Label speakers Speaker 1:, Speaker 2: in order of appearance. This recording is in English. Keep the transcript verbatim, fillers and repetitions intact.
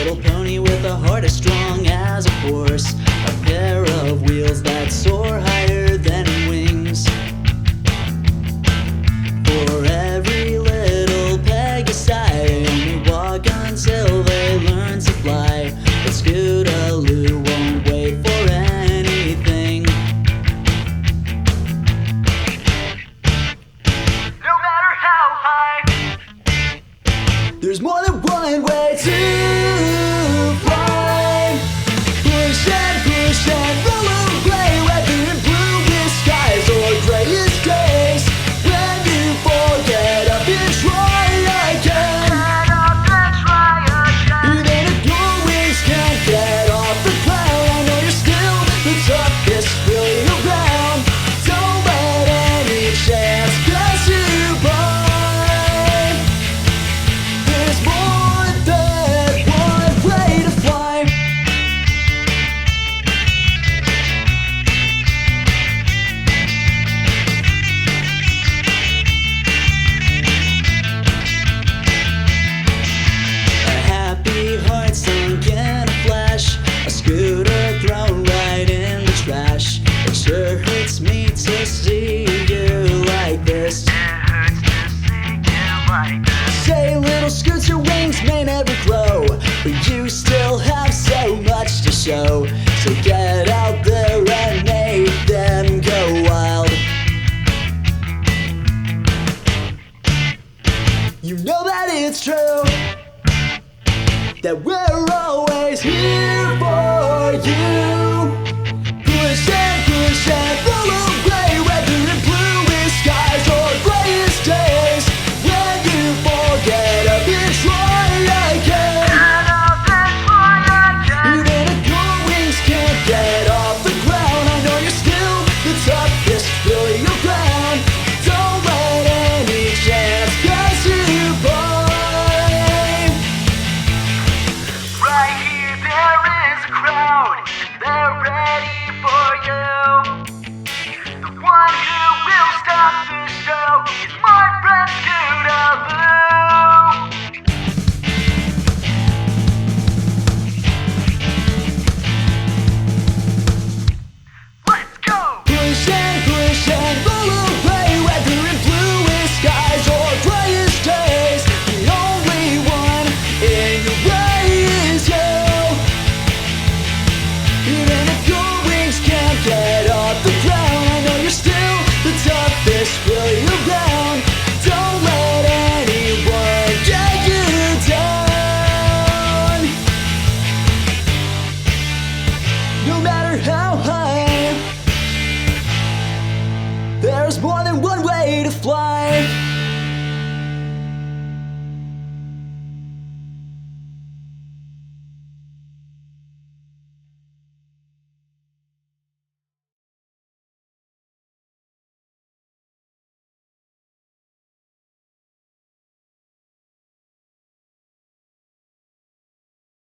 Speaker 1: little pony with a heart as strong as a horse, a pair of wheels that soar higher than wings. For every little peg aside, only walk until they learn to fly. But Scootaloo won't wait for anything.
Speaker 2: No matter how high,
Speaker 1: there's more than one way to fly. Push and push and roll away, whether in bluest skies or grayest days. When you forget up and try again,
Speaker 2: get up and try again.
Speaker 1: even if your wings can't get off the ground, I know you're still the toughest really around. Don't let any chance pass you by. There's more than one way to fly. A happy heart sunk in a flash, a scooter thrown right in the trash. It sure hurts me to see you like this.
Speaker 2: It hurts to see you like this.
Speaker 1: Say, little Scoots, your wings may never grow, but you still have so much to show. So get out there and make them go wild. You know that it's true, that we're always here for you. Push and push and